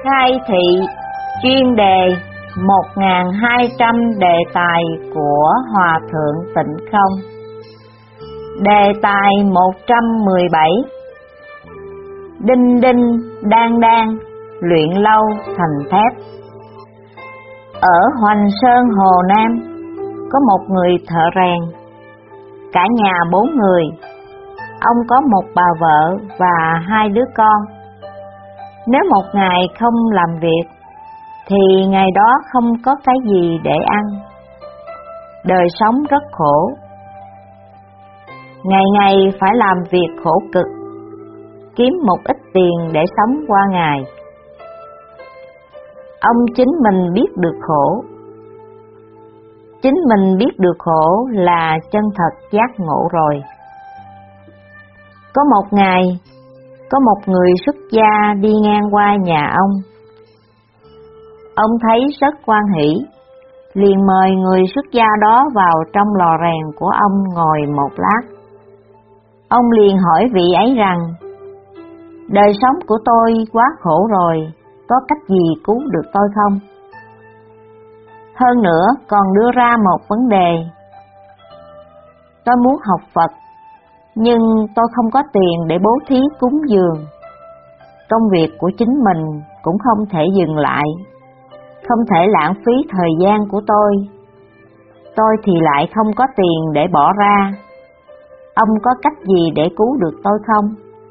Khai thị chuyên đề 1200 đề tài của Hòa Thượng Tịnh Không. Đề tài 117: Đinh đinh đan đan, luyện lâu thành thép. Ở Hoành Sơn Hồ Nam có một người thợ rèn, cả nhà 4 người. Ông có một bà vợ và 2 đứa con. Nếu một ngày không làm việc thì ngày đó không có cái gì để ăn. Đời sống rất khổ, ngày ngày phải làm việc khổ cực, kiếm một ít tiền để sống qua ngày. Ông chính mình biết được khổ. Chính mình biết được khổ là chân thật giác ngộ rồi. Có một ngày, có một người xuất gia đi ngang qua nhà ông. Ông thấy rất hoan hỉ, liền mời người xuất gia đó vào trong lò rèn của ông ngồi một lát. Ông liền hỏi vị ấy rằng: đời sống của tôi quá khổ rồi, có cách gì cứu được tôi không? Hơn nữa còn đưa ra một vấn đề: tôi muốn học Phật, nhưng tôi không có tiền để bố thí cúng dường. Công việc của chính mình cũng không thể dừng lại, không thể lãng phí thời gian của tôi. Tôi thì lại không có tiền để bỏ ra. Ông có cách gì để cứu được tôi không?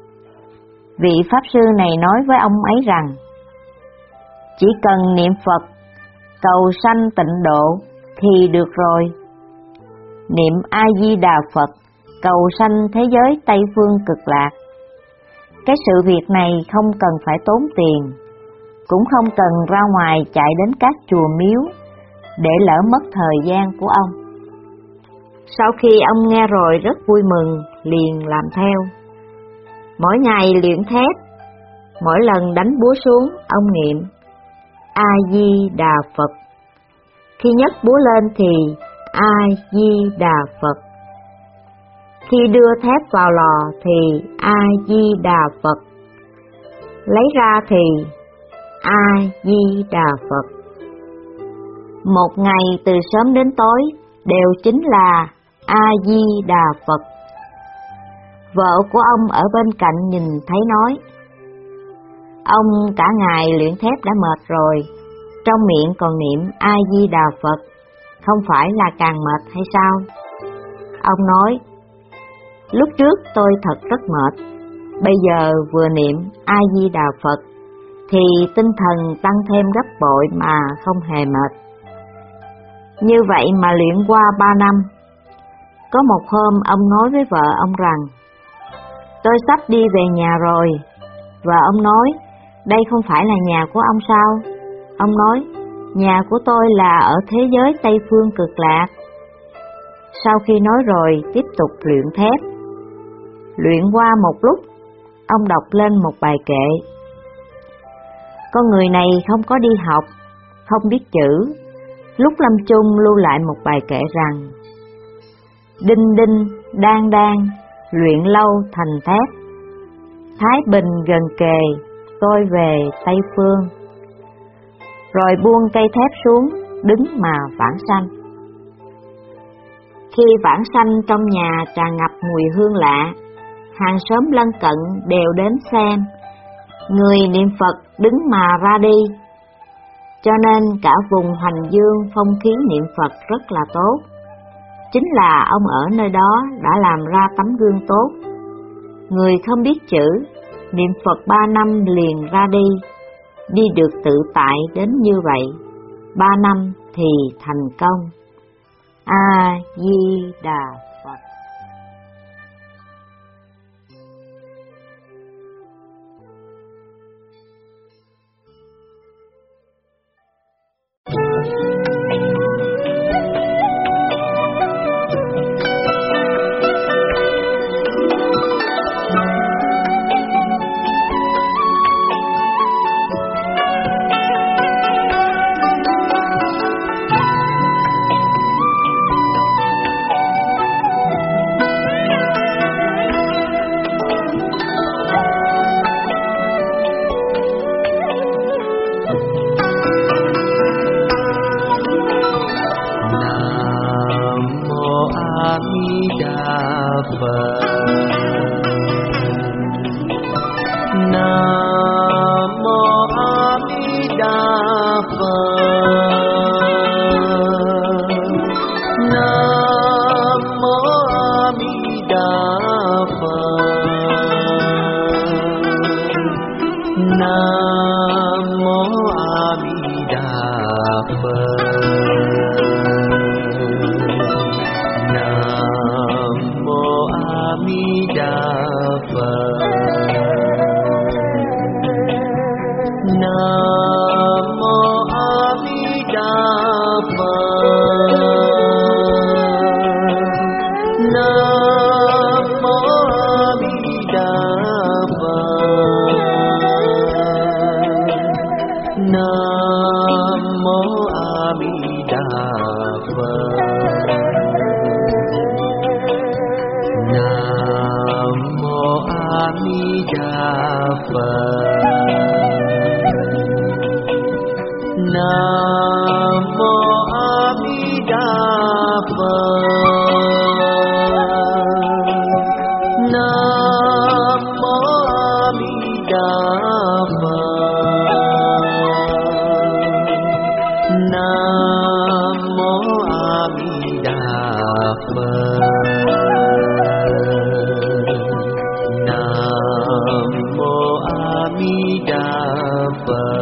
Vị Pháp Sư này nói với ông ấy rằng: chỉ cần niệm Phật, cầu sanh tịnh độ thì được rồi. Niệm A Di Đà Phật, cầu sanh thế giới Tây Phương Cực Lạc. Cái sự việc này không cần phải tốn tiền, cũng không cần ra ngoài chạy đến các chùa miếu để lỡ mất thời gian của ông. Sau khi ông nghe rồi rất vui mừng, liền làm theo. Mỗi ngày luyện thép, mỗi lần đánh búa xuống, ông niệm A Di Đà Phật. Khi nhấc búa lên thì A Di Đà Phật. Khi đưa thép vào lò thì A Di Đà Phật. Lấy ra thì A Di Đà Phật. Một ngày từ sớm đến tối đều chính là A Di Đà Phật. Vợ của ông ở bên cạnh nhìn thấy nói: ông cả ngày luyện thép đã mệt rồi, trong miệng còn niệm A Di Đà Phật, không phải là càng mệt hay sao? Ông nói: lúc trước tôi thật rất mệt, bây giờ vừa niệm A Di Đà Phật thì tinh thần tăng thêm gấp bội mà không hề mệt. Như vậy mà luyện qua 3 năm. Có một hôm ông nói với vợ ông rằng: tôi sắp đi về nhà rồi. Vợ ông nói: đây không phải là nhà của ông sao? Ông nói: nhà của tôi là ở thế giới Tây Phương Cực Lạc. Sau khi nói rồi tiếp tục luyện thép. Luyện qua một lúc, ông đọc lên một bài kệ. Con người này không có đi học, không biết chữ. Lúc lâm chung lưu lại một bài kệ rằng: đinh đinh đan đan, luyện lâu thành thép. Thái bình gần kề, tôi về Tây Phương. Rồi buông cây thép xuống, đứng mà vãng sanh. Khi vãng sanh trong nhà tràn ngập mùi hương lạ, hàng xóm lân cận đều đến xem. Người niệm Phật đứng mà ra đi. Cho nên cả vùng Hoành Dương phong khí niệm Phật rất là tốt. Chính là ông ở nơi đó đã làm ra tấm gương tốt. Người không biết chữ, niệm Phật 3 năm liền ra đi, đi được tự tại đến như vậy, 3 năm thì thành công. A Di Đà Phật. Nam mô A Di Đà Phật. Nam mô A Di Đà Phật. Nam mô A Di Đà Phật. Nam mô A Di Đà Phật. Nam mô A Di Đà Phật. Nam mô A Di Đà Phật. Nam mô A Di Đà Phật. Nam mô A Di Đà Phật. Nam mô A Di Đà Phật. Nam mô A Di Đà Phật.